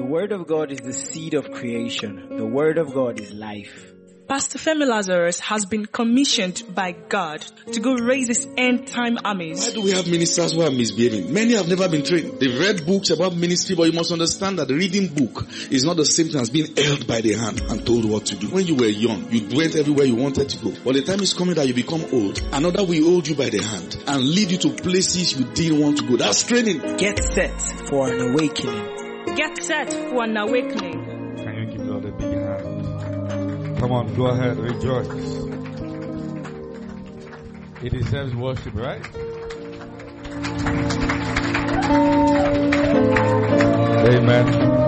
The Word of God is the seed of creation. The Word of God is life. Pastor Femi Lazarus has been commissioned by God to go raise his end-time armies. Why do we have ministers who are misbehaving? Many have never been trained. They've read books about ministry, but you must understand that the reading book is not the same thing as being held by the hand and told what to do. When you were young, you went everywhere you wanted to go. But the time is coming that you become old. Another will hold you by the hand and lead you to places you didn't want to go. That's training. Get set for an awakening. Get set for an awakening. Can you give Lord a big hand? Come on, go ahead, rejoice. He deserves worship, right? Amen.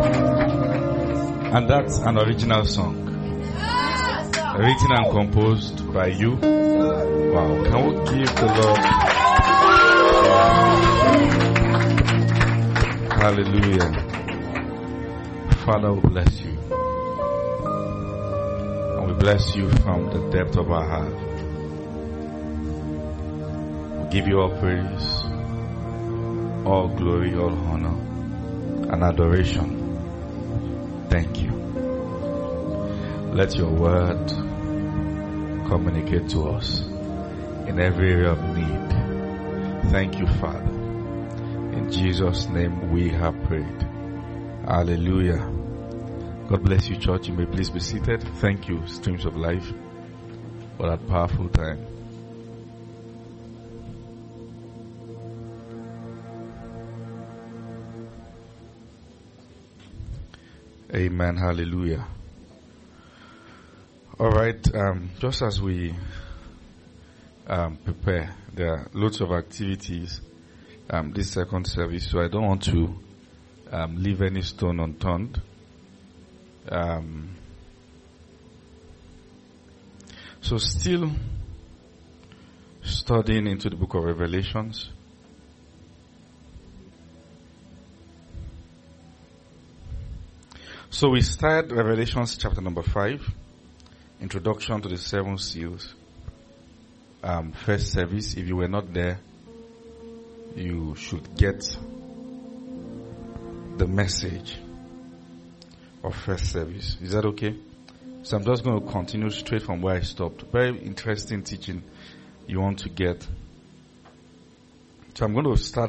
And that's an original song. Written and composed by you. Wow. Can we give the Lord? Hallelujah. Father, we bless you. And we bless you from the depth of our heart. We give you all praise, all glory, all honor, and adoration. Thank you. Let your word communicate to us in every area of need. Thank you, Father. In Jesus' name we have prayed. Hallelujah. God bless you, church. You may please be seated. Thank you, Streams of Life, for that powerful time. Amen. Hallelujah. All right. Just as we prepare, there are lots of activities this second service, so I don't want to leave any stone unturned. So still studying into the book of Revelations. So we start Revelations chapter number 5, Introduction to the Seven Seals. First service, if you were not there, you should get the message of first service. Is that okay? So I'm just going to continue straight from where I stopped. Very interesting teaching you want to get. So I'm going to start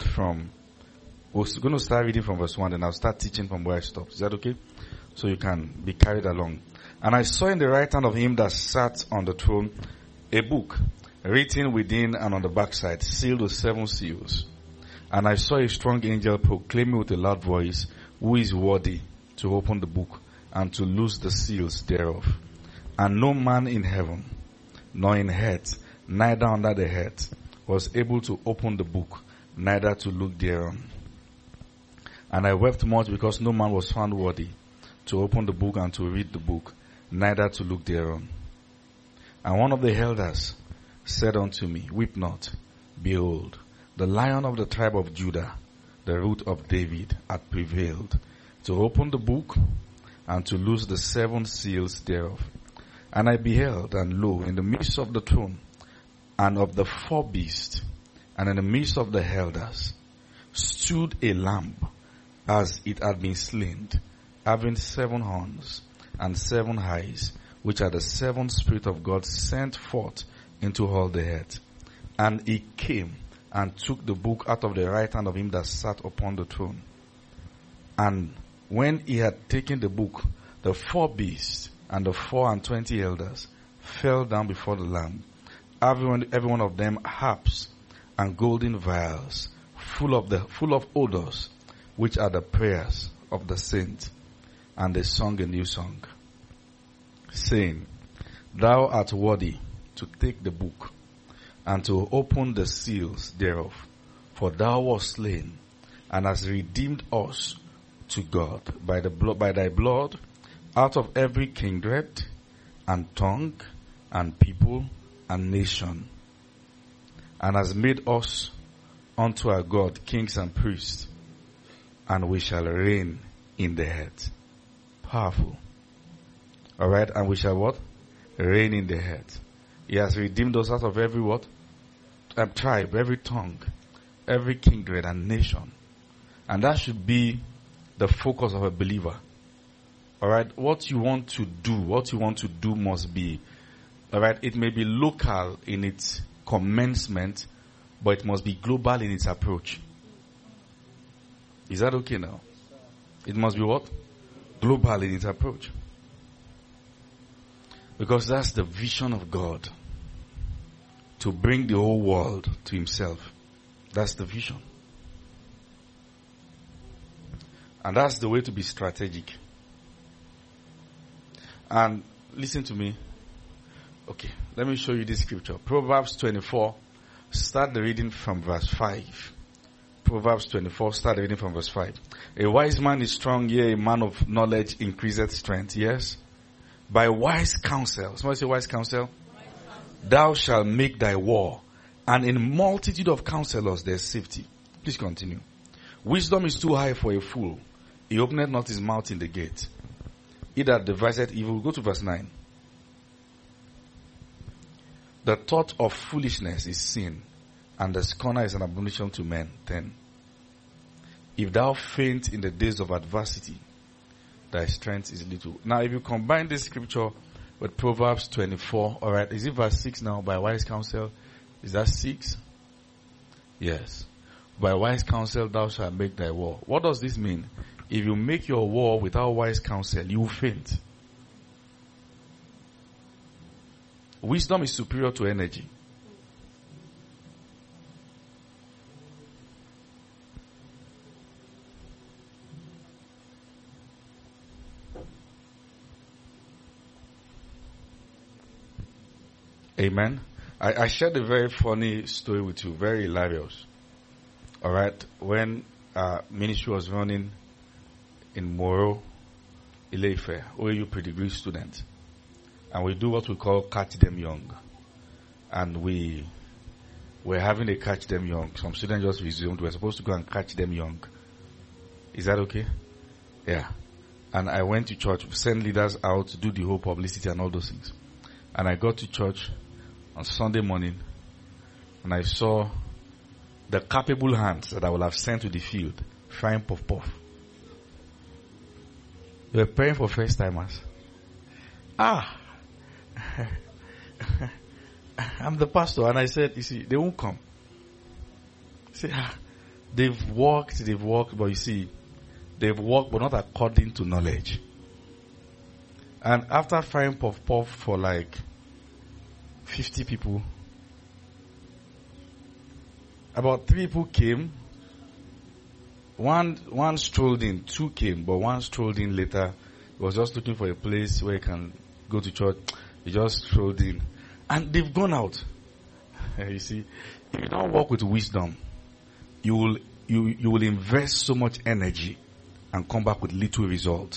reading from verse 1, and I'll start teaching from where I stopped. Is that okay? So you can be carried along. And I saw in the right hand of him that sat on the throne a book written within and on the backside, sealed with 7 seals. And I saw a strong angel proclaiming with a loud voice, who is worthy to open the book and to loose the seals thereof. And no man in heaven, nor in earth, neither under the earth, was able to open the book, neither to look thereon. And I wept much because no man was found worthy to open the book and to read the book, neither to look thereon. And one of the elders said unto me, weep not. Behold, the Lion of the tribe of Judah, the root of David, hath prevailed to open the book and to loose the 7 seals thereof. And I beheld, and lo, in the midst of the throne and of the 4 beasts, and in the midst of the elders, stood a lamb as it had been slain, having 7 horns and 7 eyes, which are the 7 Spirits of God sent forth into all the earth. And he came and took the book out of the right hand of him that sat upon the throne. And when he had taken the book, the 4 beasts and the 24 elders fell down before the Lamb, every one of them harps and golden vials, full of odors, which are the prayers of the saints. And they sung a new song, saying, Thou art worthy to take the book and to open the seals thereof, for thou wast slain and hast redeemed us to God by thy blood out of every kindred and tongue and people and nation, and has made us unto our God kings and priests, and we shall reign in the earth. Powerful. Alright, and we shall what? Reign in the earth. He has redeemed us out of every what? Tribe, every tongue, every kindred and nation. And that should be the focus of a believer. Alright, what you want to do must be, alright, it may be local in its commencement, but it must be global in its approach. Is that okay now? It must be what? Global in its approach. Because that's the vision of God. To bring the whole world to himself. That's the vision. And that's the way to be strategic. And listen to me. Okay, let me show you this scripture. Proverbs 24. Start the reading from verse 5. Proverbs 24, start the reading from verse 5. A wise man is strong, yea, a man of knowledge increaseth strength. Yes? By wise counsel. Somebody say wise counsel. Thou shalt make thy war, and in multitude of counselors there is safety. Please continue. Wisdom is too high for a fool. He openeth not his mouth in the gate. He that deviseth evil. Go to verse 9. The thought of foolishness is sin, and the scorner is an abomination to men. 10. If thou faint in the days of adversity, thy strength is little. Now if you combine this scripture with Proverbs 24, alright, is it verse 6 now? By wise counsel, is that 6? Yes. By wise counsel thou shalt make thy war. What does this mean? If you make your war without wise counsel, you will faint. Wisdom is superior to energy. Amen. I shared a very funny story with you, very hilarious. Alright, when ministry was running in Moro, Ile-Ife, OAU pre-degree student. And we do what we call catch them young. And we're having a catch them young. Some students just resumed. We're supposed to go and catch them young. Is that okay? Yeah. And I went to church, send leaders out to do the whole publicity and all those things. And I got to church on Sunday morning, and I saw the capable hands that I would have sent to the field frying puff-puff. They were praying for first timers. I'm the pastor, and I said, you see, they won't come. See, they've walked, but you see, they've walked, but not according to knowledge. And after frying puff-puff for like 50 people, about 3 people came. One strolled in, 2 came, but one strolled in later. He was just looking for a place where he can go to church. He just strolled in. And they've gone out. You see, if you don't work with wisdom, you will invest so much energy and come back with little result.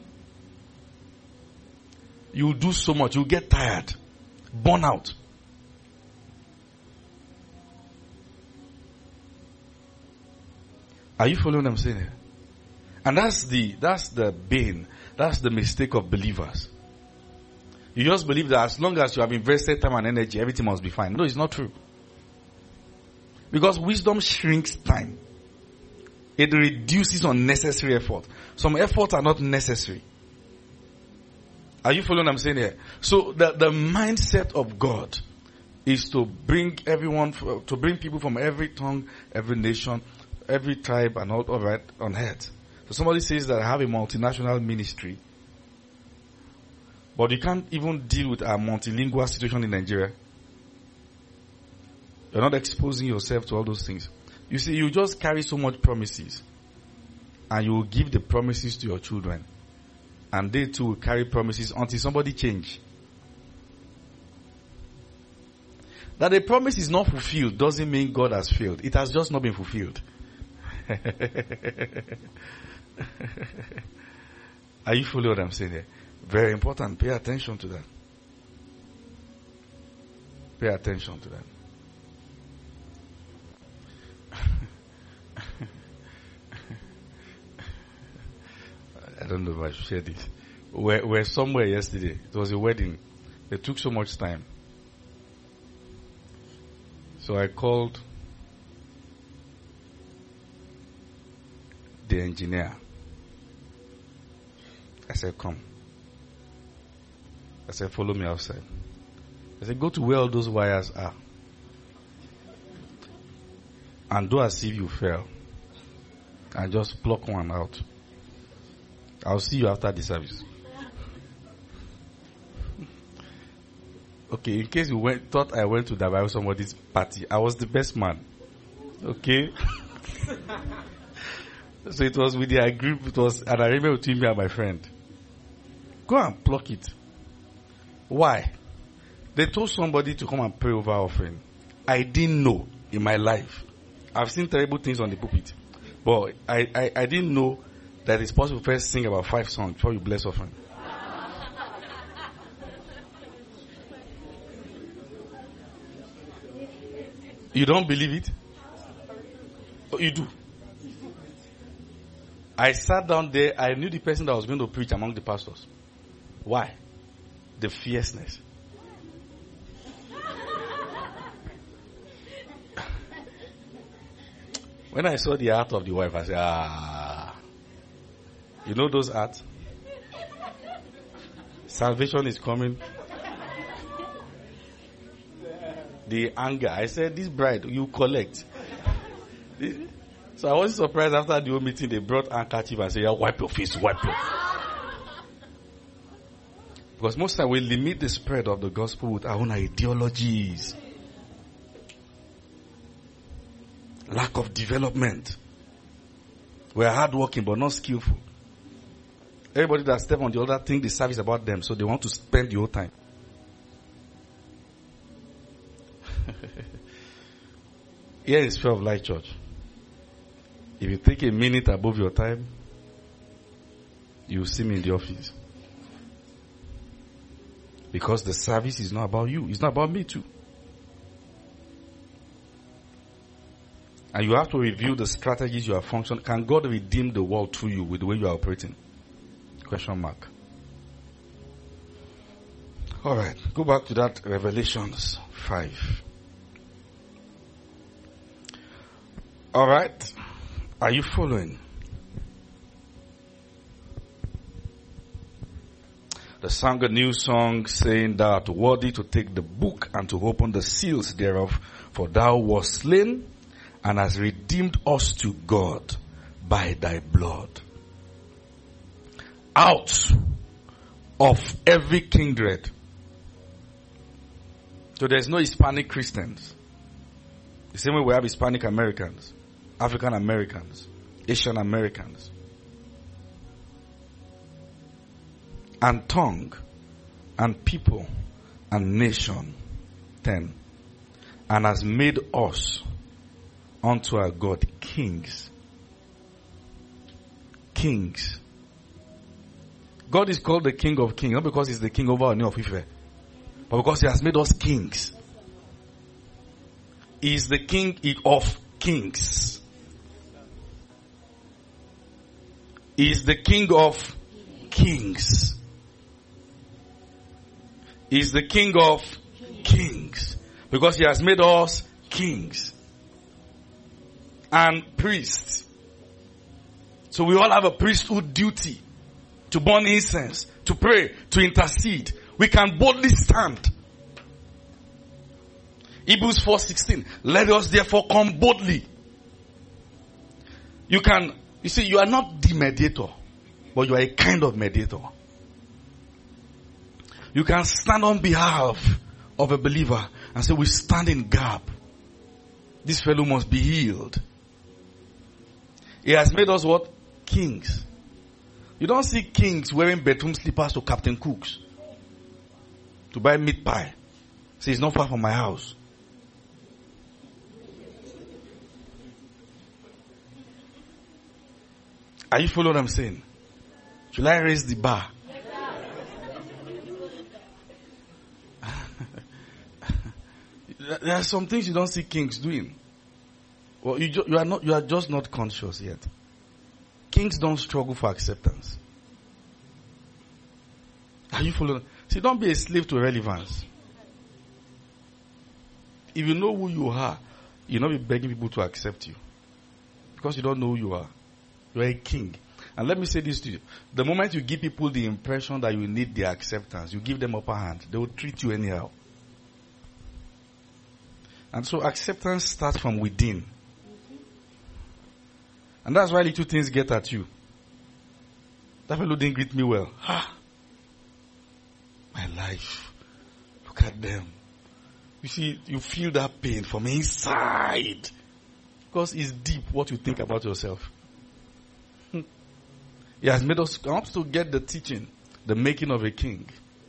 You will do so much, you'll get tired, burn out. Are you following what I'm saying here? And that's the bane, that's the mistake of believers. You just believe that as long as you have invested time and energy, everything must be fine. No, it's not true. Because wisdom shrinks time. It reduces unnecessary effort. Some efforts are not necessary. Are you following what I'm saying here? So the mindset of God is to bring people from every tongue, every nation, every tribe and all right on earth. So somebody says that I have a multinational ministry, but you can't even deal with a multilingual situation in Nigeria. You're not exposing yourself to all those things. You see, you just carry so much promises, and you will give the promises to your children, and they too will carry promises until somebody change. That the promise is not fulfilled doesn't mean God has failed. It has just not been fulfilled. Are you following what I'm saying here? Very important. Pay attention to that. Pay attention to that. I don't know if I should share this. We're somewhere yesterday. It was a wedding. It took so much time. So I called the engineer. I said, come. I said, follow me outside. I said, go to where all those wires are. And do as if you fell. And just pluck one out. I'll see you after the service. Okay, in case you thought I went to Davao somebody's party, I was the best man. Okay? So it was with the agreement, it was an arrangement between me and my friend. Go and pluck it. Why? They told somebody to come and pray over offering. I didn't know in my life. I've seen terrible things on the pulpit. But I didn't know that it's possible to first sing about 5 songs before you bless offering. You don't believe it? Oh, you do. I sat down there. I knew the person that was going to preach among the pastors. Why? The fierceness. When I saw the heart of the wife, I said, you know those hearts? Salvation is coming. The anger. I said, this bride, you collect. So I wasn't surprised after the whole meeting, they brought handkerchief and said, yeah, wipe your face, wipe your face. Because most times we limit the spread of the gospel with our own ideologies. Lack of development. We are hardworking but not skillful. Everybody that step on the other think the service about them, so they want to spend the whole time. Here is Sphere of Light Church. If you take a minute above your time, you will see me in the office. Because the service is not about you. It's not about me too. And you have to review the strategies you are functioning. Can God redeem the world through you with the way you are operating? Question mark. Alright, go back to that Revelations 5. Alright, are you following? They sang a new song saying that worthy to take the book and to open the seals thereof, for thou wast slain and hast redeemed us to God by thy blood. Out of every kindred. So there's no Hispanic Christians. The same way we have Hispanic Americans, African Americans, Asian Americans. And tongue, and people, and nation. 10. And has made us unto our God kings. Kings. God is called the King of Kings, not because he's the king over Oni of Ife, but because he has made us kings. He is the King of Kings. He is the King of Kings. He is the King of Kings. Because he has made us kings. And priests. So we all have a priesthood duty. To burn incense. To pray. To intercede. We can boldly stand. Hebrews 4:16. Let us therefore come boldly. You see, you are not the mediator. But you are a kind of mediator. You can stand on behalf of a believer and say, we stand in gap. This fellow must be healed. He has made us what? Kings. You don't see kings wearing bedroom slippers to Captain Cook's to buy meat pie. Say, it's not far from my house. Are you following what I'm saying? Should I raise the bar? There are some things you don't see kings doing. Well, you are just not conscious yet. Kings don't struggle for acceptance. Are you following? See, don't be a slave to relevance. If you know who you are, you'll not be begging people to accept you. Because you don't know who you are. You are a king. And let me say this to you. The moment you give people the impression that you need their acceptance, you give them upper hand, they will treat you anyhow. And so acceptance starts from within. And that's why little things get at you. That fellow didn't greet me well. My life. Look at them. You see, you feel that pain from inside. Because it's deep what you think about yourself. He has made us come to get the teaching, the making of a king.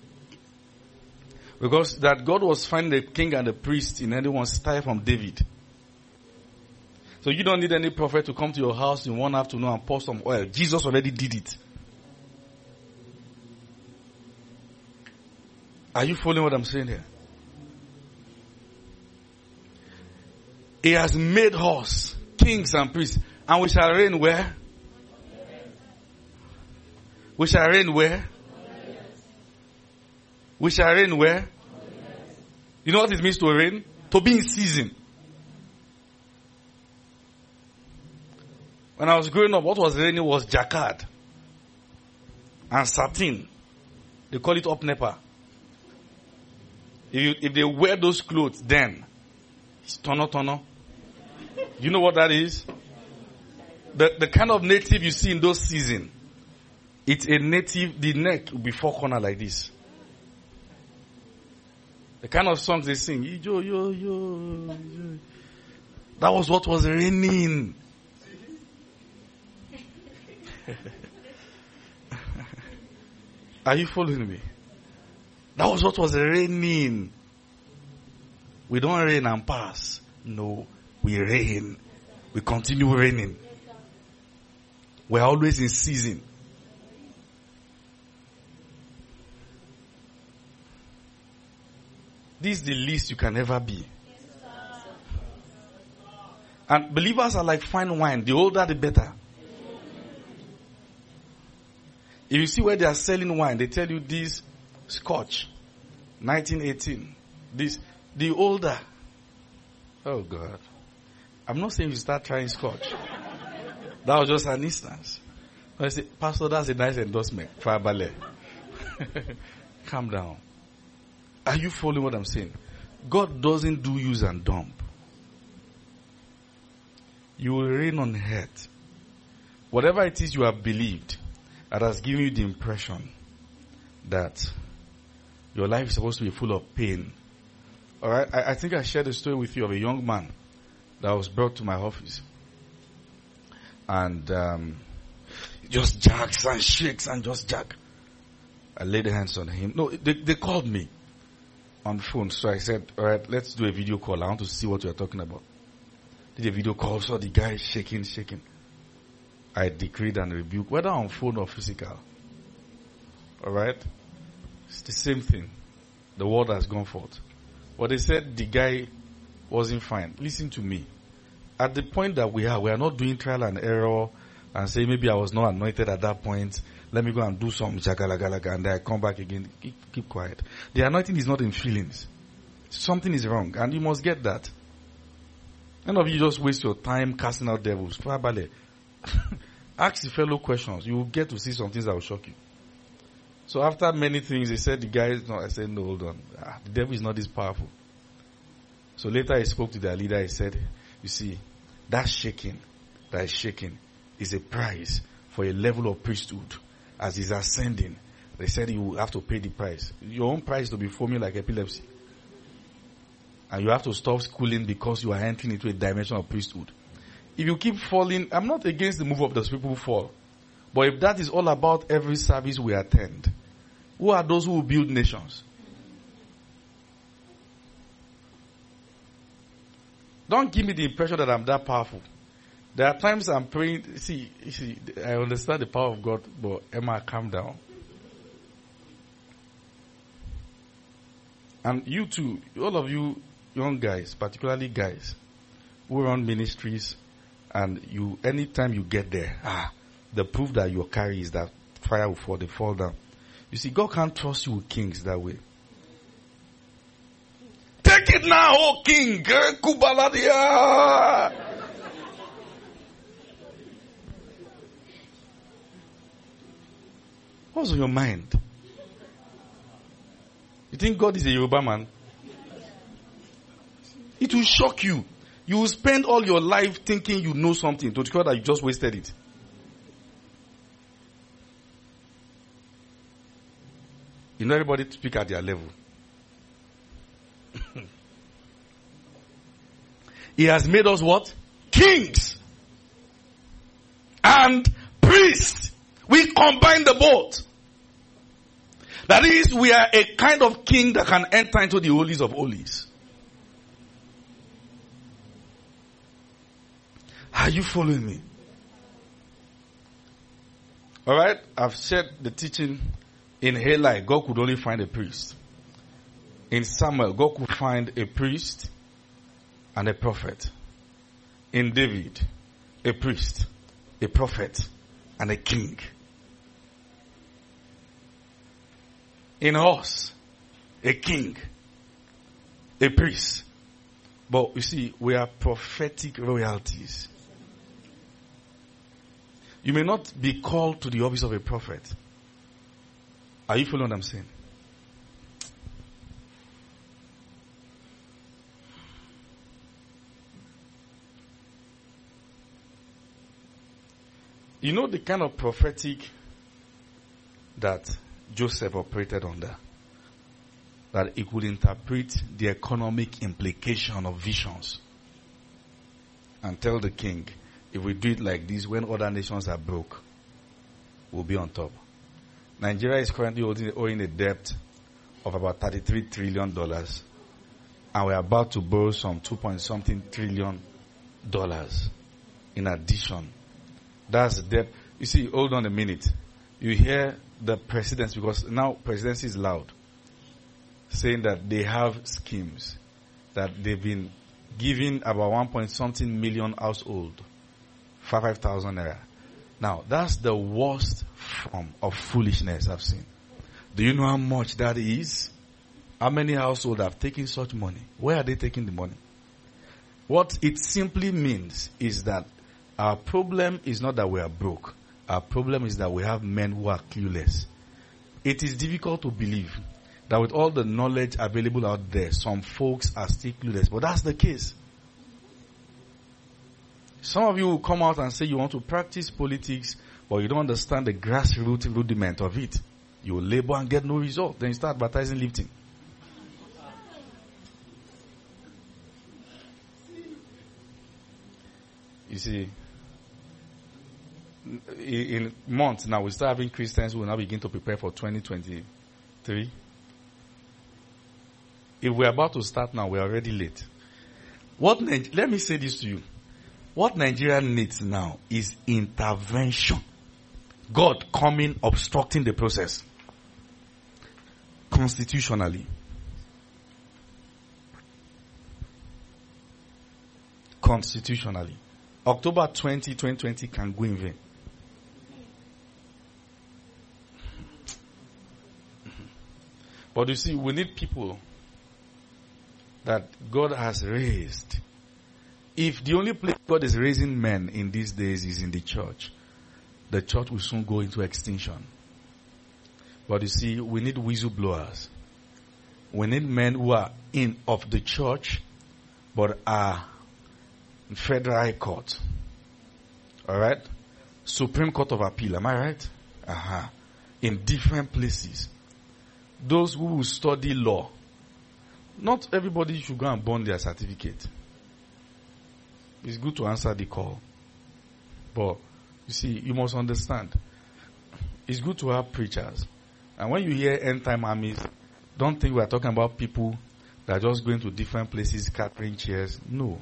Because that God was finding the king and the priest in anyone's style from David. So you don't need any prophet to come to your house in one afternoon and pour some oil. Jesus already did it. Are you following what I'm saying here? He has made us kings and priests. And we shall reign where? We shall reign where? We shall reign where? You know what it means to reign? To be in season. When I was growing up, what was reigning was jacquard and satin. They call it up-nepa. If they wear those clothes, then it's tono. You know what that is? The kind of native you see in those seasons, it's a native, the neck will be four corner like this. The kind of songs they sing, yo. That was what was raining. Are you following me? That was what was raining. We don't reign and pass. No, we reign. We continue reigning. We're always in season. This is the least you can ever be. And believers are like fine wine. The older, the better. If you see where they are selling wine, they tell you this Scotch, 1918. The older. Oh God. I'm not saying you start trying Scotch. That was just an instance. I say, Pastor, that's a nice endorsement. Fabale. Calm down. Are you following what I'm saying? God doesn't do use and dump. You will reign on earth. Whatever it is you have believed, that has given you the impression that your life is supposed to be full of pain. Alright, I think I shared a story with you of a young man that was brought to my office. And just jacks and shakes and just jack. I laid hands on him. No, they called me on the phone. So I said, alright, let's do a video call. I want to see what you're talking about. Did a video call, saw the guy shaking. I decreed and rebuked, whether on phone or physical. Alright? It's the same thing. The word has gone forth. But they said the guy wasn't fine. Listen to me. At the point that we are not doing trial and error and say maybe I was not anointed at that point. Let me go and do some jagalagalaga and then I come back again. Keep quiet. The anointing is not in feelings. Something is wrong and you must get that. None of you just waste your time casting out devils. Ask the fellow questions. You will get to see some things that will shock you. So after many things, they said the guy is not. I said, no, hold on. The devil is not this powerful. So later I spoke to their leader. He said, you see, that is shaking is a price for a level of priesthood. As he's ascending, they said you will have to pay the price. Your own price to be foaming like epilepsy. And you have to stop schooling because you are entering into a dimension of priesthood. If you keep falling, I'm not against the move of those people who fall. But if that is all about every service we attend, who are those who will build nations? Don't give me the impression that I'm that powerful. There are times I'm praying, see, I understand the power of God, but Emma, calm down. And you too, all of you young guys, particularly guys, who run ministries, and you, anytime you get there, the proof that you carry is that fire will fall, they fall down. You see, God can't trust you with kings that way. Take it now, oh king! What's on your mind? You think God is a Yoruba man? It will shock you. You will spend all your life thinking you know something to discover that you just wasted it. You know everybody to speak at their level. He has made us what? Kings and priests. We combine the both. That is, we are a kind of king that can enter into the holies of holies. Are you following me? Alright, I've shared the teaching. In Heli, God could only find a priest. In Samuel, God could find a priest and a prophet. In David, a priest, a prophet, and a king. In us, a king, a priest. But you see, we are prophetic royalties. You may not be called to the office of a prophet. Are you following what I'm saying? You know the kind of prophetic that Joseph operated under? That he could interpret the economic implication of visions and tell the king, if we do it like this, when other nations are broke, we'll be on top. Nigeria is currently owing a debt of about $33 trillion. And we're about to borrow some 2-point-something trillion in addition. That's the debt. You see, hold on a minute. You hear the presidents, because now presidency is loud, saying that they have schemes, that they've been giving about 1-point-something million household 5,000 naira. Now, that's the worst form of foolishness I've seen. Do you know how much that is? How many households have taken such money? Where are they taking the money? What it simply means is that our problem is not that we are broke. Our problem is that we have men who are clueless. It is difficult to believe that with all the knowledge available out there, some folks are still clueless. But that's the case. Some of you will come out and say you want to practice politics, but you don't understand the grassroots rudiment of it. You will labor and get no result. Then you start advertising lifting. You see, in months now, we start having Christians who will now begin to prepare for 2023. If we're about to start now, we're already late. Let me say this to you. What Nigeria needs now is intervention. God coming, obstructing the process. Constitutionally. Constitutionally. October 20, 2020 can go in vain. But you see, we need people that God has raised. If the only place God is raising men in these days is in the church will soon go into extinction. But you see, we need whistleblowers. We need men who are in of the church, but are in Federal High Court. Alright? Supreme Court of Appeal, am I right? In different places. Those who will study law. Not everybody should go and burn their certificate. It's good to answer the call. But, you see, you must understand. It's good to have preachers. And when you hear end time armies, don't think we are talking about people that are just going to different places, carrying chairs. No.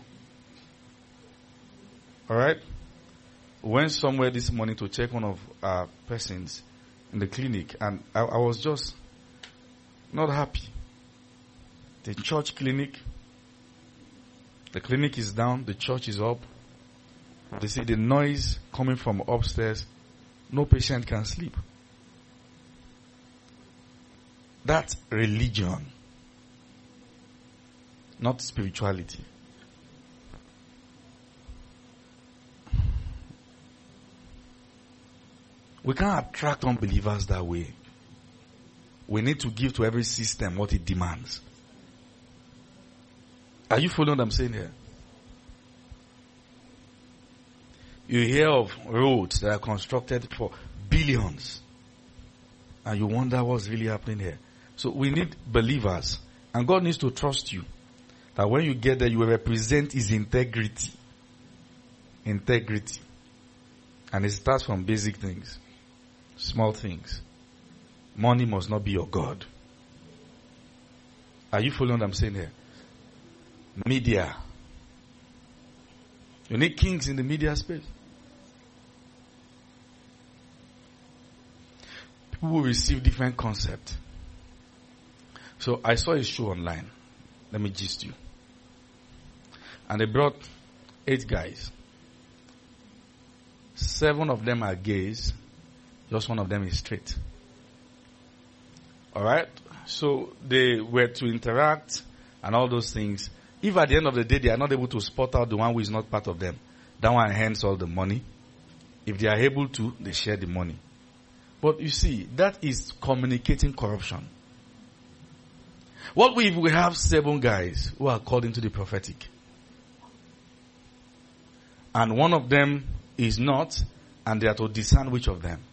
Alright? We went somewhere this morning to check one of our persons in the clinic, and I was just not happy. The church clinic, the clinic is down, the church is up. They see the noise coming from upstairs. No patient can sleep. That's religion, not spirituality. We can't attract unbelievers that way. We need to give to every system what it demands. Are you following what I'm saying here? You hear of roads that are constructed for billions. And you wonder what's really happening here. So we need believers. And God needs to trust you. That when you get there, you will represent His integrity. Integrity. And it starts from basic things. Small things. Money must not be your God. Are you following what I'm saying here? Media. You need kings in the media space. People will receive different concepts. So I saw a show online. Let me gist you. And they brought 8 guys. 7 of them are gays. Just 1 of them is straight. Alright? So they were to interact and all those things. If at the end of the day they are not able to spot out the one who is not part of them, that one hands all the money. If they are able to, they share the money. But you see, that is communicating corruption. What if we have 7 guys who are called into the prophetic? And one of them is not, and they are to discern which of them.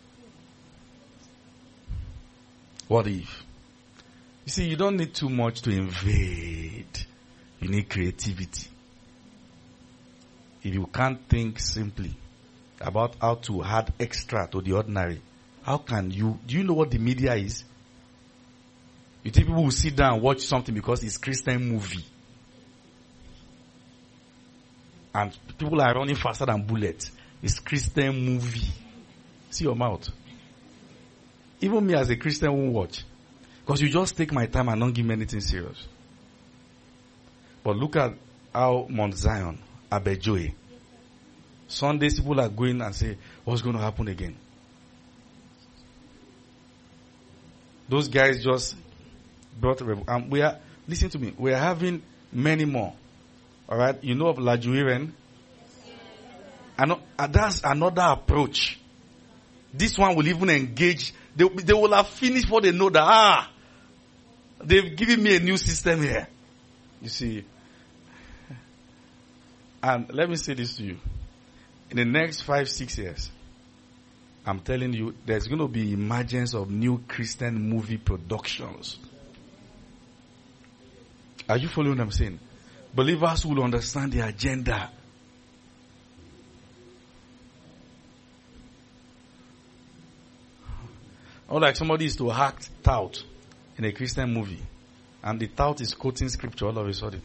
What if? You see, you don't need too much to invade. You need creativity. If you can't think simply about how to add extra to the ordinary, how can you? Do you know what the media is? You think people will sit down and watch something because it's Christian movie. And people are running faster than bullets. It's Christian movie. See your mouth. Even me as a Christian won't watch. Because you just take my time and don't give me anything serious. But look at how Mount Zion, Abejoye. Sundays people are going and say, what's going to happen again? Those guys just brought we are, listen to me, we are having many more. Alright, you know of Lajuiren? And that's another approach. This one will even engage. They will have finished what they know that, they've given me a new system here. You see. And let me say this to you. In the next 5-6 years, I'm telling you, there's going to be emergence of new Christian movie productions. Are you following what I'm saying? Believers will understand the agenda. Or like somebody is to act tout in a Christian movie, and the tout is quoting scripture all of a sudden.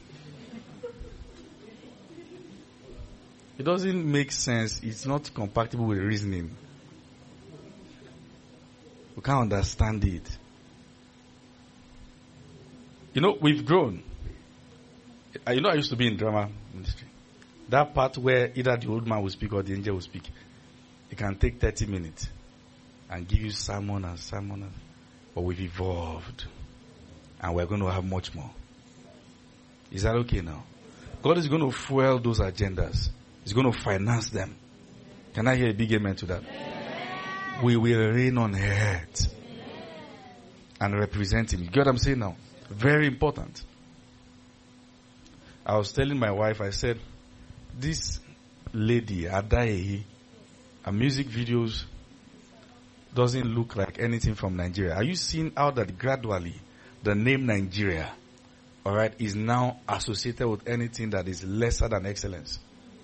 It doesn't make sense. It's not compatible with reasoning. We can't understand it. You know, we've grown. You know, I used to be in drama ministry. That part where either the old man will speak or the angel will speak, it can take 30 minutes and give you sermon and sermon. But we've evolved. And we're going to have much more. Is that okay now? God is going to fuel those agendas. He's going to finance them. Can I hear a big amen to that? Amen. We will reign on earth and represent Him. You get what I'm saying now? Very important. I was telling my wife, I said, this lady, Adaehi, her music videos doesn't look like anything from Nigeria. Are you seeing how that gradually the name Nigeria, alright, is now associated with anything that is lesser than excellence?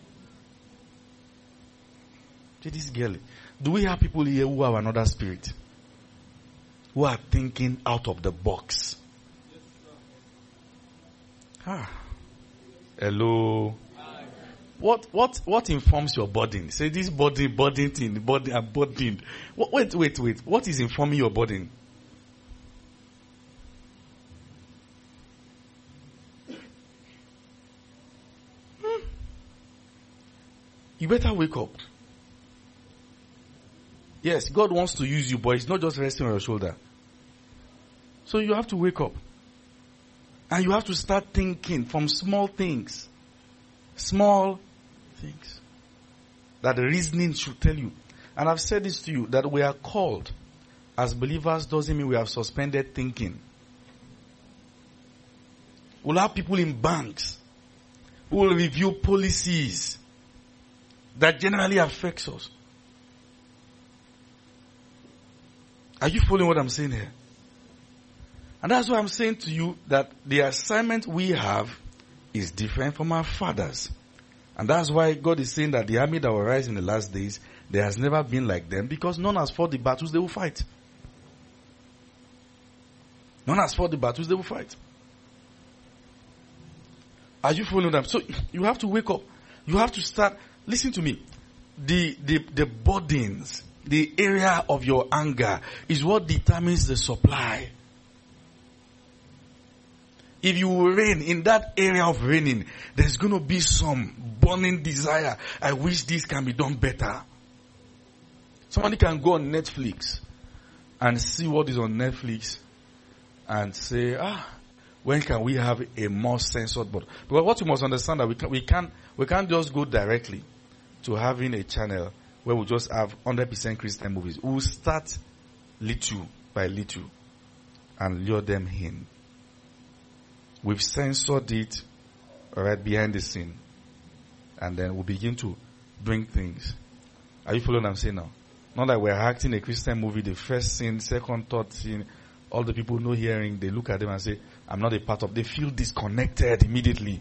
This girl. Do we have people here who have another spirit? Who are thinking out of the box? Hello. What informs your burden? Say this burden thing, burden. Wait. What is informing your burden? You better wake up. Yes, God wants to use you, but it's not just resting on your shoulder. So you have to wake up. And you have to start thinking from small things. Small things. That the reasoning should tell you. And I've said this to you, that we are called as believers doesn't mean we have suspended thinking. We'll have people in banks who will review policies that generally affects us. Are you following what I'm saying here? And that's why I'm saying to you that the assignment we have is different from our fathers. And that's why God is saying that the army that will rise in the last days, there has never been like them, because none has fought the battles they will fight. None has fought the battles they will fight. Are you following them? So you have to wake up. You have to start. Listen to me. The burdens, the area of your anger is what determines the supply. If you reign in that area of reigning, there's going to be some burning desire. I wish this can be done better. Somebody can go on Netflix and see what is on Netflix and say, when can we have a more censored board? Because what you must understand that we can't just go directly to having a channel where we just have 100% Christian movies. We'll start little by little and lure them in. We've censored it right behind the scene, and then we'll begin to bring things. Are you following what I'm saying now? Not that we're acting a Christian movie, the first scene, second, third scene, all the people no hearing, they look at them and say, I'm not a part of. They feel disconnected immediately.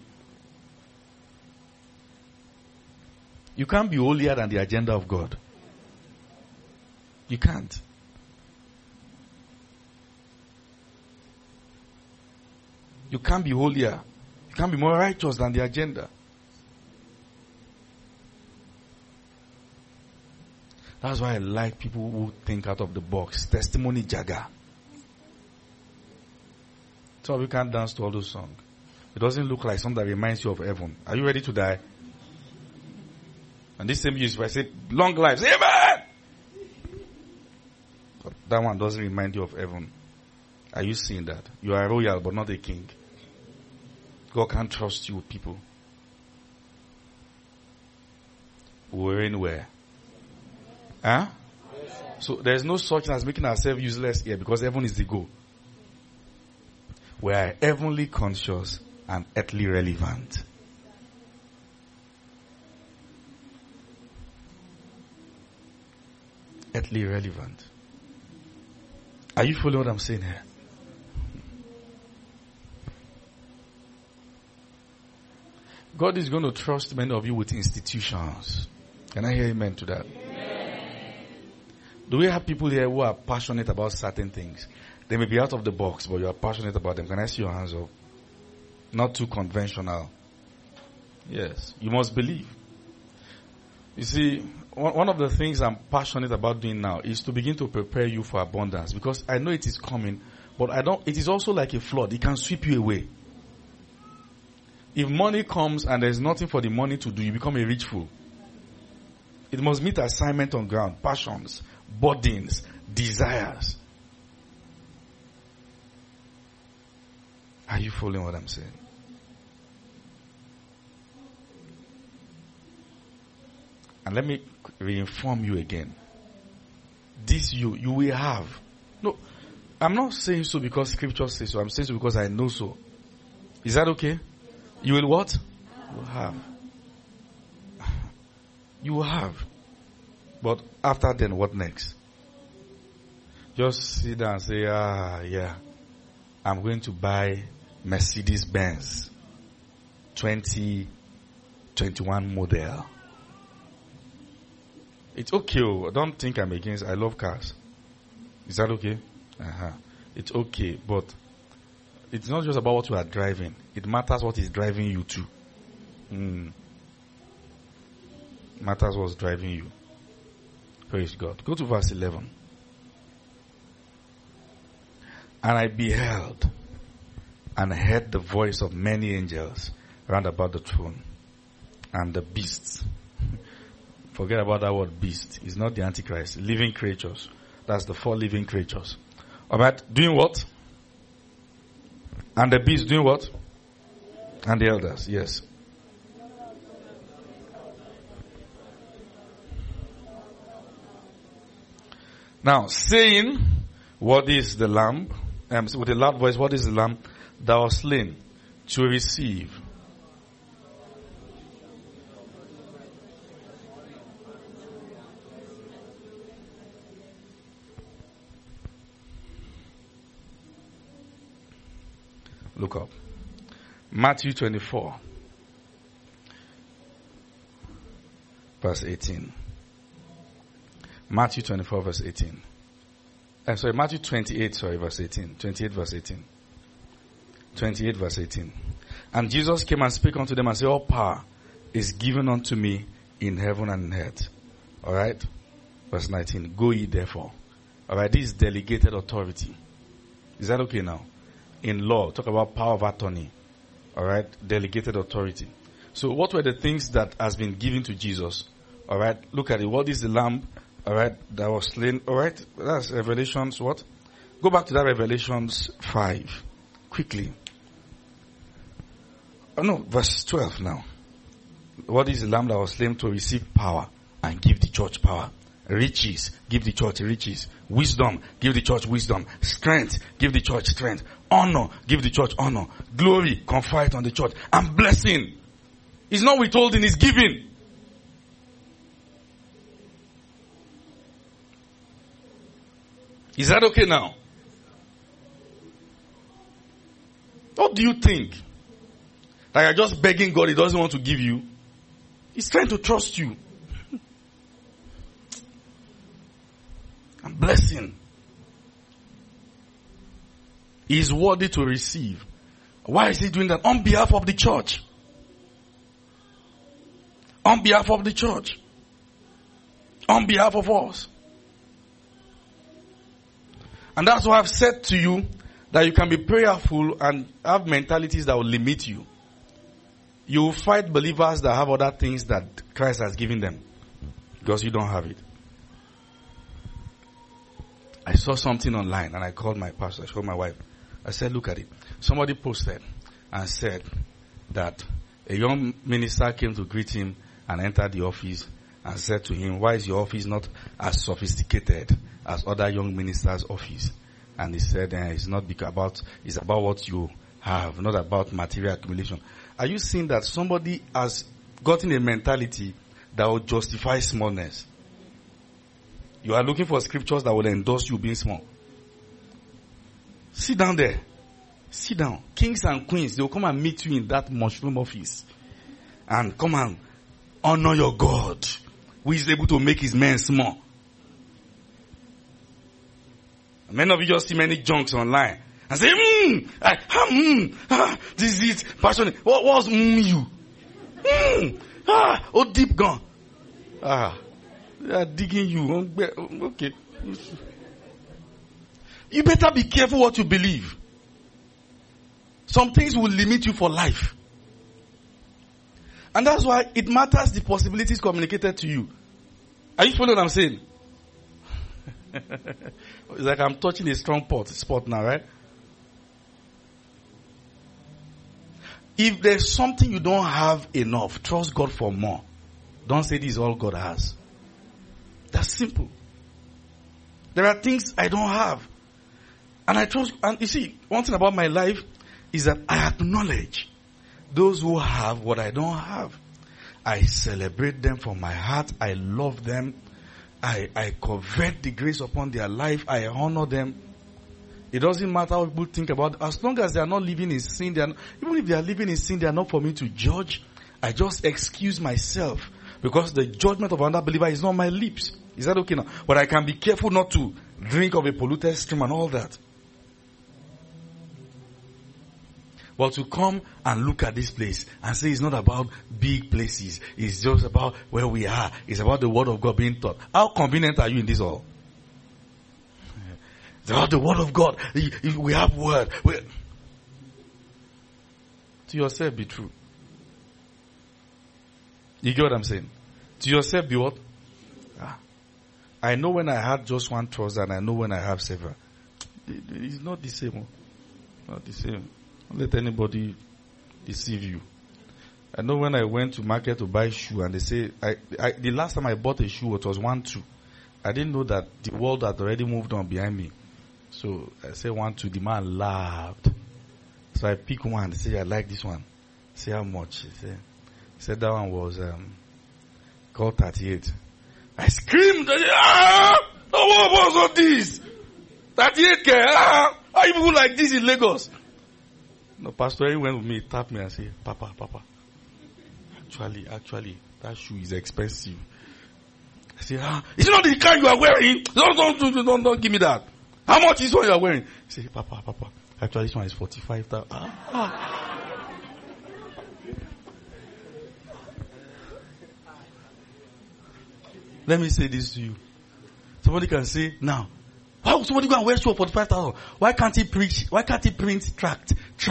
You can't be holier than the agenda of God. You can't. You can't be holier. You can't be more righteous than the agenda. That's why I like people who think out of the box. Testimony Jagger. So we can't dance to all those songs. It doesn't look like something that reminds you of heaven. Are you ready to die? And this same use, if I say, long life, say amen! But that one doesn't remind you of heaven. Are you seeing that? You are royal, but not a king. God can't trust you with people. We're in where? Huh? So there's no such as making ourselves useless here, because heaven is the goal. We are heavenly conscious and earthly relevant. Earthly relevant. Are you following what I'm saying here? God is going to trust many of you with institutions. Can I hear amen to that? Amen. Do we have people here who are passionate about certain things? They may be out of the box, but you are passionate about them. Can I see your hands up? Not too conventional. Yes. You must believe. You see, one of the things I'm passionate about doing now is to begin to prepare you for abundance, because I know it is coming, but it is also like a flood. It can sweep you away. If money comes and there's nothing for the money to do, you become a rich fool. It must meet assignment on ground, passions, burdens, desires. Are you following what I'm saying? And let me reinform you again. This you will have. No, I'm not saying so because scripture says so. I'm saying so because I know so. Is that okay? You will what? You will have. You will have. But after then, what next? Just sit down and say, yeah, I'm going to buy Mercedes-Benz 2021 model. It's okay. I don't think I'm against. I love cars. Is that okay? It's okay, but it's not just about what you are driving. It matters what is driving you to. Matters what's driving you. Praise God. Go to verse 11. And I beheld and heard the voice of many angels round about the throne and the beasts. Forget about that word beast. It's not the Antichrist. Living creatures. That's the 4 living creatures. Alright, doing what? And the beast doing what? And the elders, yes. Now, saying, what is the lamb? With a loud voice, what is the lamb that was slain to receive? Look up. Matthew 24, verse 18. Matthew 24, verse 18. Matthew 28, verse 18. 28, verse 18. 28, verse 18. And Jesus came and spake unto them and said, all power is given unto me in heaven and in earth. Alright? Verse 19. Go ye therefore. Alright, this is delegated authority. Is that okay now? In law, talk about power of attorney. Alright? Delegated authority. So what were the things that has been given to Jesus? Alright? Look at it. What is the lamb? Alright, that was slain. Alright, that's Revelations what? Go back to that Revelations 5. Quickly. Oh no, verse 12 now. What is the lamb that was slain to receive power and give the church power? Riches, give the church riches. Wisdom, give the church wisdom. Strength, give the church strength. Honor, give the church honor. Glory, confer it on the church. And blessing. It's not withholding, it's giving. Is that okay now? What do you think? Like you're just begging God, He doesn't want to give you? He's trying to trust you. And blessing. He is worthy to receive. Why is He doing that? On behalf of the church. On behalf of the church. On behalf of us. And that's why I've said to you that you can be prayerful and have mentalities that will limit you. You will fight believers that have other things that Christ has given them. Because you don't have it. I saw something online and I called my pastor, I called my wife. I said, look at it. Somebody posted and said that a young minister came to greet him and entered the office and said to him, why is your office not as sophisticated as other young ministers' office? And he said, it's not about, it's about what you have, not about material accumulation. Are you seeing that somebody has gotten a mentality that will justify smallness? You are looking for scriptures that will endorse you being small. Sit down there. Sit down. Kings and queens, they will come and meet you in that mushroom office. And come and honor your God, who is able to make his men small. Many of you just see many junks online and say, this is it, passionate. What was you? Oh, deep gone. They are digging you. Okay. You better be careful what you believe. Some things will limit you for life. And that's why it matters the possibilities communicated to you. Are you following what I'm saying? It's like I'm touching a strong spot now, right? If there's something you don't have enough, trust God for more. Don't say this is all God has. That's simple. There are things I don't have. And I trust, and you see, one thing about my life is that I acknowledge those who have what I don't have. I celebrate them from my heart. I love them. I covet the grace upon their life. I honor them. It doesn't matter what people think about it. As long as they are not living in sin, even if they are living in sin, they are not for me to judge. I just excuse myself because the judgment of another believer is not on my lips. Is that okay now? But I can be careful not to drink of a polluted stream and all that. But to come and look at this place and say it's not about big places. It's just about where we are. It's about the word of God being taught. How convenient are you in this all? It's about the word of God. If we have word. To yourself be true. You get what I'm saying? To yourself be what? I know when I had just one trouser and I know when I have several. It's not the same. Not the same. Don't let anybody deceive you. I know when I went to market to buy shoe and they say, the last time I bought a shoe, it was 1-2. I didn't know that the world had already moved on behind me. So I said 1, 2. The man laughed. So I picked one. He said, I like this one. I said, how much? He said that one was called 38. I screamed. I said, what was all this? 38K. How you people like this in Lagos? No, Pastor Henry went with me, tapped me and said, Papa. Actually, that shoe is expensive. I said, is it not the kind you are wearing? Don't give me that. How much is what you are wearing? He said, Papa. Actually, this one is 45,000. Let me say this to you. Somebody can say, now, why would somebody go and wear shoe for 45,000? Why can't he preach? Why can't he print tract?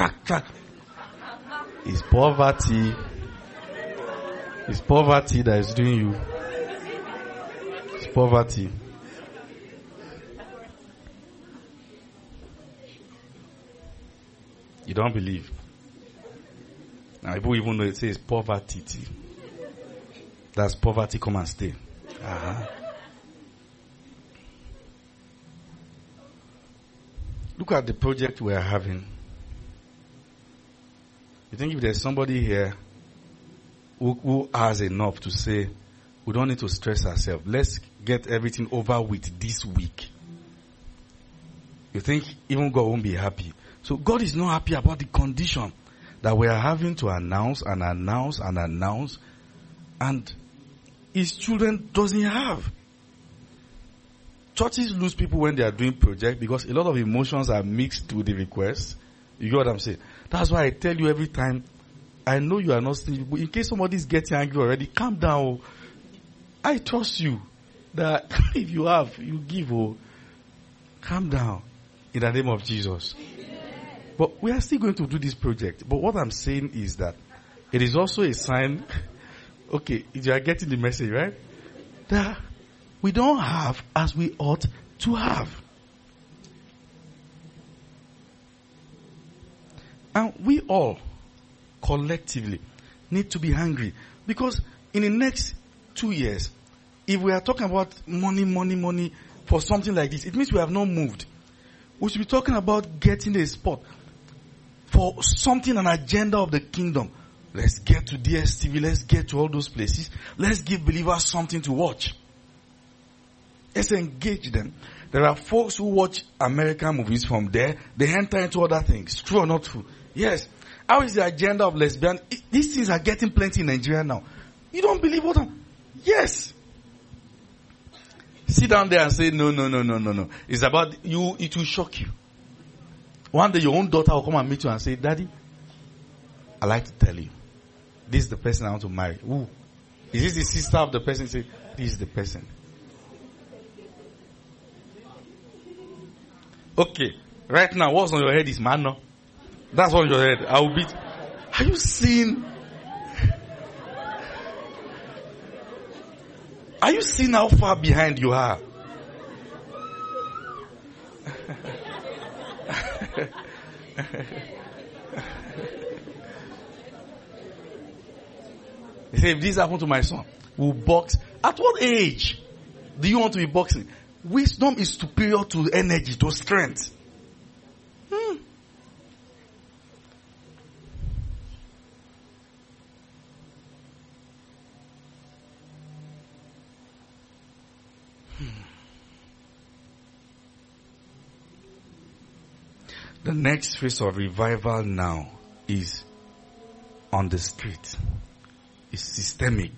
It's poverty. It's poverty that is doing you. It's poverty. You don't believe. Now, people even know it says poverty. That's poverty, come and stay. Look at the project we are having. You think if there's somebody here who has enough to say, we don't need to stress ourselves. Let's get everything over with this week. You think even God won't be happy? So God is not happy about the condition that we are having to announce, and His children doesn't have. Churches lose people when they are doing projects because a lot of emotions are mixed with the request. You get what I'm saying? That's why I tell you every time, I know you are not stingy, but in case somebody is getting angry already, calm down. I trust you that if you have, you give. Calm down in the name of Jesus. But we are still going to do this project. But what I'm saying is that it is also a sign, okay, you are getting the message, right? That we don't have as we ought to have. And we all, collectively, need to be hungry. Because in the next 2 years, if we are talking about money for something like this, it means we have not moved. We should be talking about getting a spot for something, an agenda of the kingdom. Let's get to DSTV. Let's get to all those places. Let's give believers something to watch. Let's engage them. There are folks who watch American movies from there. They enter into other things. True or not true? Yes. How is the agenda of lesbian? These things are getting plenty in Nigeria now. You don't believe what I'm... Yes. Sit down there and say, no. It's about you. It will shock you. One day your own daughter will come and meet you and say, Daddy, I like to tell you, this is the person I want to marry. Who? Is this the sister of the person? Say, this is the person. Okay. Right now, what's on your head is man. No? That's on your head. I will beat. Are you seeing? Are you seeing how far behind you are? They say, if this happened to my son, we'll box. At what age do you want to be boxing? Wisdom is superior to energy, to strength. The next phase of revival now is on the street. It's systemic.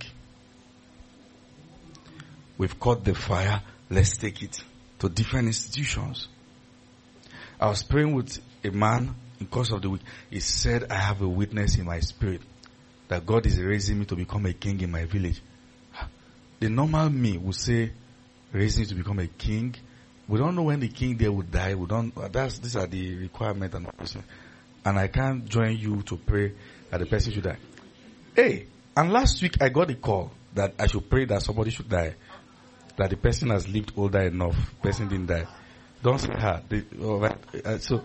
We've caught the fire. Let's take it to different institutions. I was praying with a man in the course of the week. He said, I have a witness in my spirit that God is raising me to become a king in my village. The normal me would say, raising me to become a king. We don't know when the king there would die. These are the requirements and all. And I can't join you to pray that the person should die. Hey, and last week I got a call that I should pray that somebody should die. That the person has lived older enough. Person didn't die. Don't say her. So,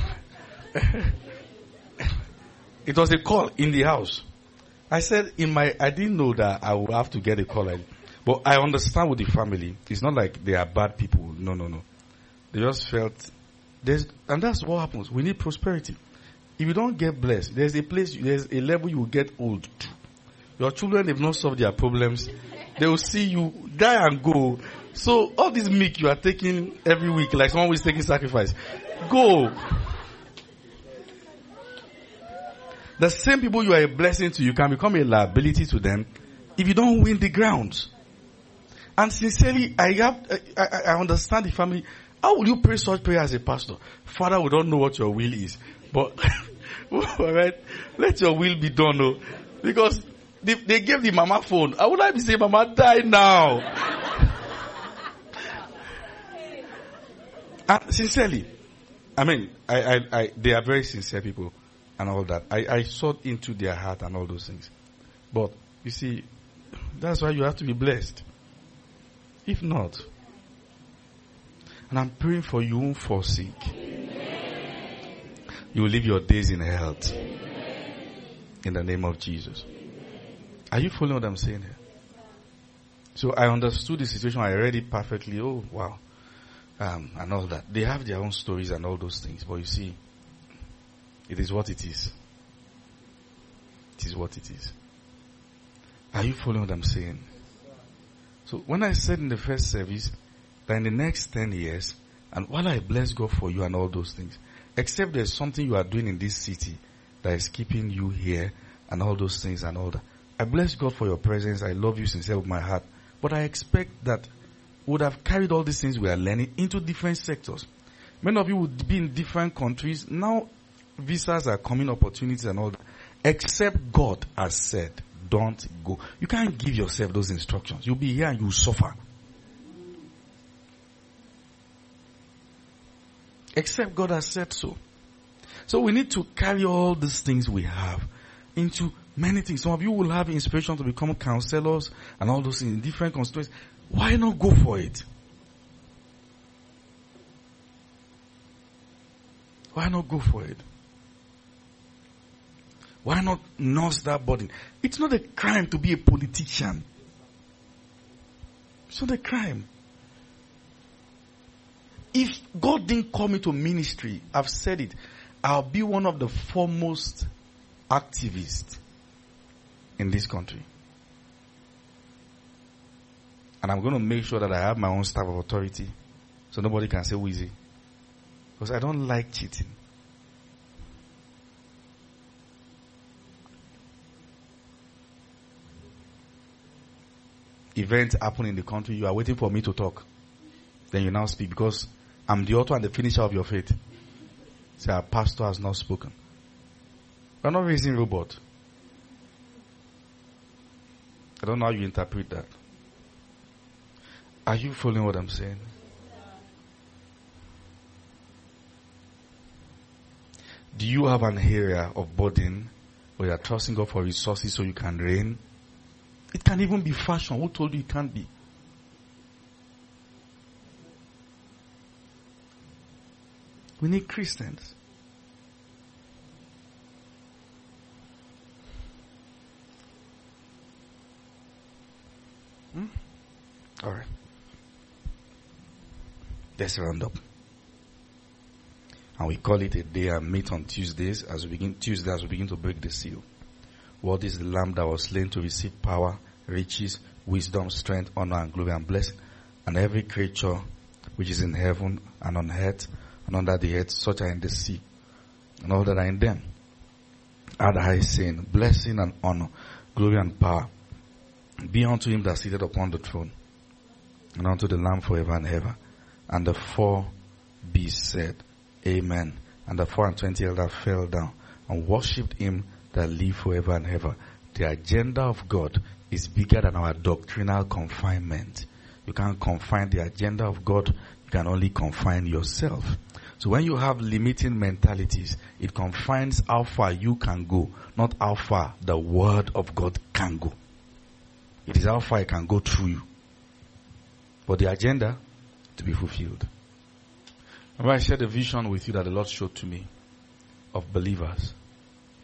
it was a call in the house. I said I didn't know that I would have to get a call. But I understand with the family. It's not like they are bad people. No. They just felt and that's what happens. We need prosperity. If you don't get blessed, there's a level you will get old to. Your children, they've not solved their problems. They will see you die and go. So all this milk you are taking every week, like someone who is taking sacrifice, go. The same people you are a blessing to, you can become a liability to them if you don't win the ground. And sincerely, I understand the family. How will you pray such prayer as a pastor? Father, we don't know what your will is. But, alright, let your will be done, no? Because they gave the mama phone. I would like to say, Mama, die now. And sincerely, I mean, they are very sincere people and all that. I saw into their heart and all those things. But, you see, that's why you have to be blessed. If not, and I'm praying for you won't forsake. You will live your days in health. In the name of Jesus. Are you following what I'm saying here? So I understood the situation. I read it perfectly. Oh, wow. And all that. They have their own stories and all those things. But you see, it is what it is. It is what it is. Are you following what I'm saying? So when I said in the first service that in the next 10 years, and while I bless God for you and all those things, except there's something you are doing in this city that is keeping you here and all those things and all that. I bless God for your presence. I love you sincerely with my heart. But I expect that we would have carried all these things we are learning into different sectors. Many of you would be in different countries. Now visas are coming, opportunities and all that. Except God has said, don't go. You can't give yourself those instructions. You'll be here and you'll suffer. Except God has said so. So we need to carry all these things we have into many things. Some of you will have inspiration to become counselors and all those things in different constituencies. Why not go for it? Why not go for it? Why not nurse that burden? It's not a crime to be a politician. It's not a crime. If God didn't call me to ministry, I've said it, I'll be one of the foremost activists in this country. And I'm going to make sure that I have my own staff of authority so nobody can say wheezy. Because I don't like cheating. Events happen in the country, you are waiting for me to talk. Then you now speak because I'm the author and the finisher of your faith. Say, our pastor has not spoken. We're not raising robot. I don't know how you interpret that. Are you following what I'm saying? Do you have an area of burden where you are trusting God for resources so you can reign? It can even be fashion. Who told you it can't be? We need Christians. All right. Let's round up. And we call it a day and meet on Tuesdays as we begin to break the seal. What is the Lamb that was slain to receive power, riches, wisdom, strength, honor, and glory and blessing? And every creature which is in heaven and on earth and under the earth, such are in the sea, and all that are in them. Add I saying, blessing and honor, glory and power be unto him that sitteth upon the throne, and unto the Lamb forever and ever. And the 4 beasts said, Amen. And the 24 elders fell down and worshipped him that live forever and ever. The agenda of God is bigger than our doctrinal confinement. You can't confine the agenda of God. You can only confine yourself. So when you have limiting mentalities, it confines how far you can go, not how far the word of God can go. It is how far it can go through you. But the agenda to be fulfilled. Remember I shared a vision with you that the Lord showed to me of believers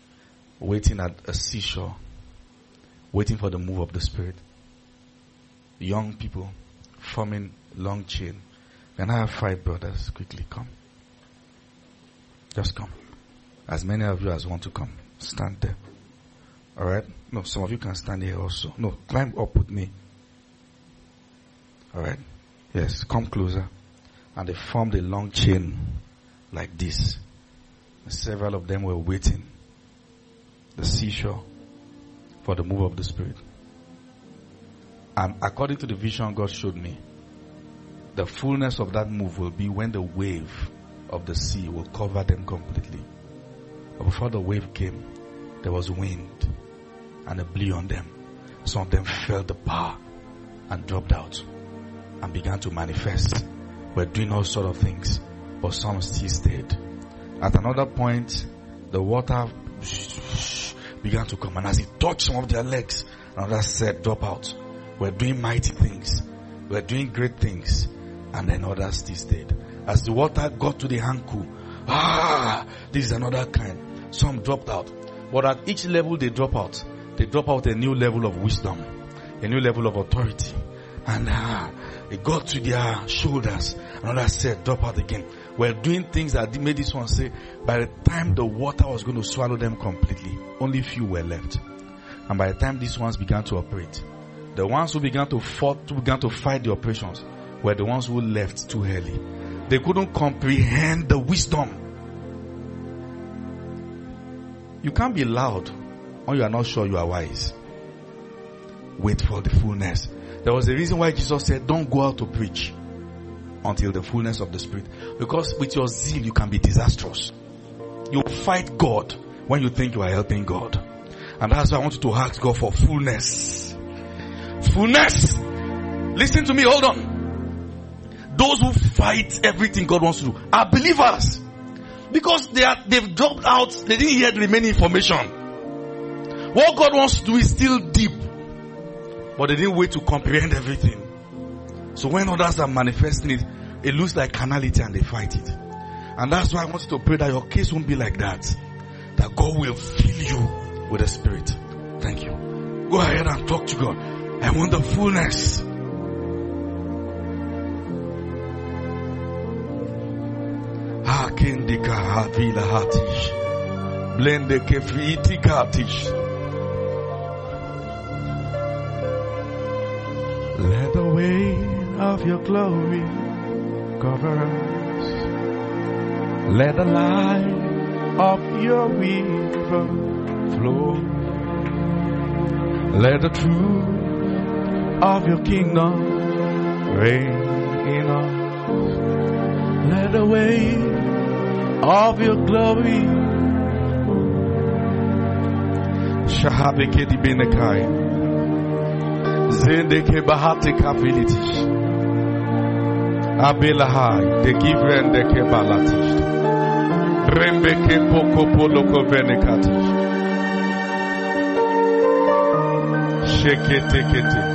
waiting at a seashore, waiting for the move of the Spirit. young people forming long chain. Can I have 5 brothers? Quickly come. Just come. As many of you as want to come. Stand there. Alright? No, some of you can stand here also. No, climb up with me. Alright? Yes, come closer. And they formed a long chain like this. Several of them were waiting the seashore for the move of the Spirit. And according to the vision God showed me, the fullness of that move will be when the wave of the sea will cover them completely. But before the wave came, there was wind and it blew on them. Some of them felt the power and dropped out and began to manifest. We're doing all sort of things, but some still stayed. At another point, the water began to come, and as it touched some of their legs, another said, drop out. We're doing mighty things. We're doing great things. And then others still stayed. As the water got to the ankle, this is another kind. Some dropped out. But at each level they drop out a new level of wisdom, a new level of authority. And it got to their shoulders. Another said, drop out again. We're doing things that made this one say, by the time the water was going to swallow them completely, only few were left. And by the time these ones began to operate, the ones who began to fight the operations were the ones who left too early. They couldn't comprehend the wisdom. You can't be loud when you are not sure you are wise. Wait for the fullness. There was a reason why Jesus said, don't go out to preach until the fullness of the Spirit. Because with your zeal, you can be disastrous. You fight God when you think you are helping God. And that's why I want you to ask God for fullness. Fullness. Listen to me, hold on. Those who fight everything God wants to do are believers. Because they've dropped out, they didn't hear the remaining information. What God wants to do is still deep. But they didn't wait to comprehend everything. So when others are manifesting it, it looks like carnality and they fight it. And that's why I want you to pray that your case won't be like that. That God will fill you with the Spirit. Thank you. Go ahead and talk to God. I want the fullness. Hakindika havila hatish. Blende kefiti katish. Let the weight of your glory cover us. Let the light of your river flow. Let the truth of your kingdom reign in us. Let the weight of your glory. Shahabekedi benekai. Zendeke bahate kabilitish. Abelahai, the giver and the kebalatish. Rembeke poko poloko venekatish. Shekete kete.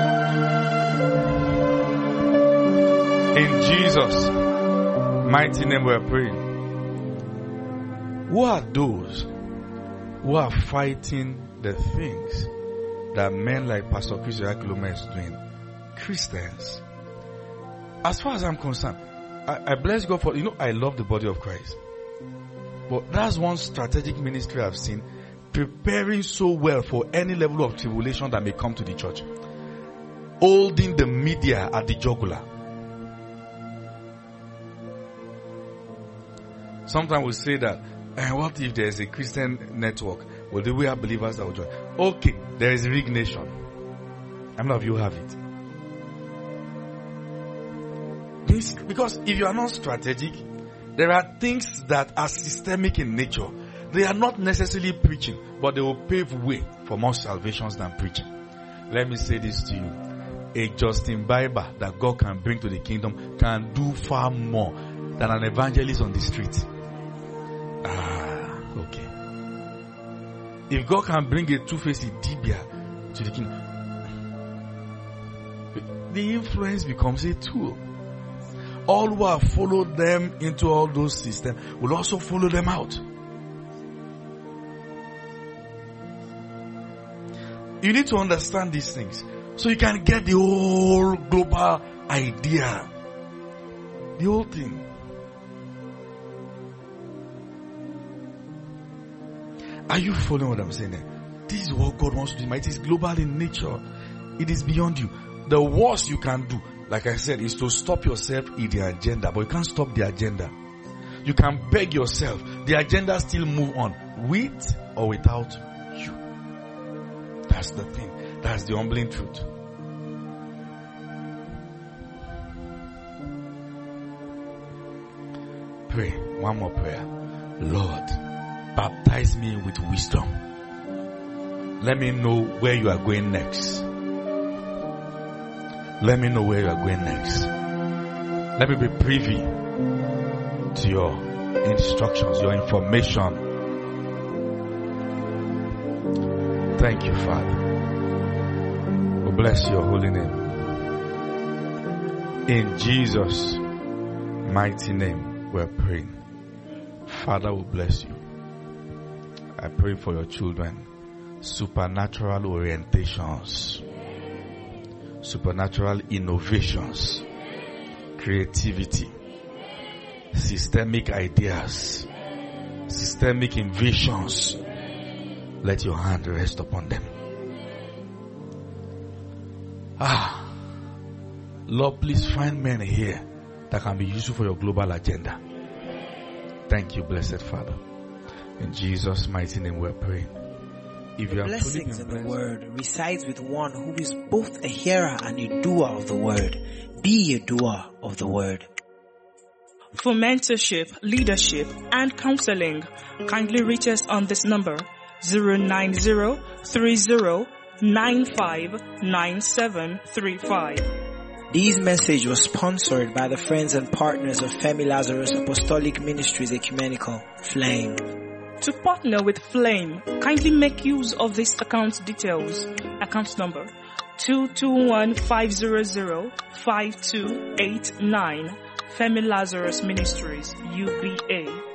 In Jesus' mighty name we are praying. Who are those who are fighting the things that men like Pastor Chris Yakulome is doing? Christians. As far as I'm concerned, I bless God for, I love the body of Christ. But that's one strategic ministry I've seen, preparing so well for any level of tribulation that may come to the church. Holding the media at the jugular. Sometimes we say that, what if there's a Christian network? Well, do we have believers that will join? Okay, there is Rig Nation. How many of you have it? Because if you are not strategic, there are things that are systemic in nature. They are not necessarily preaching, but they will pave way for more salvations than preaching. Let me say this to you. A Justin Bieber that God can bring to the kingdom can do far more than an evangelist on the street. Okay. If God can bring a two-faced Dibia to the kingdom, the influence becomes a tool. All who have followed them into all those systems will also follow them out. You need to understand these things. So you can get the whole global idea. The whole thing. Are you following what I'm saying there? This is what God wants to do. It is global in nature. It is beyond you. The worst you can do, like I said, is to stop yourself in the agenda. But you can't stop the agenda. You can beg yourself. The agenda still move on. With or without you. That's the thing. That's the humbling truth. Pray. One more prayer. Lord, baptize me with wisdom. Let me know where you are going next. Let me know where you are going next. Let me be privy to your instructions, your information. Thank you, Father. We bless your holy name. In Jesus' mighty name, we're praying. Father, we bless you. I pray for your children. Supernatural orientations. Supernatural innovations. Creativity. Systemic ideas. Systemic invasions. Let your hand rest upon them. Lord, please find men here that can be useful for your global agenda. Thank you, blessed Father. In Jesus' mighty name we're praying. If you are blessings in the word resides with one who is both a hearer and a doer of the word. Be a doer of the word. For mentorship, leadership, and counseling, kindly reach us on this number, 09030959735. This message was sponsored by the friends and partners of Femi Lazarus Apostolic Ministries Ecumenical, Flame. To partner with Flame, kindly make use of this account details. Account number 221-500-5289. Femi Lazarus Ministries, UBA.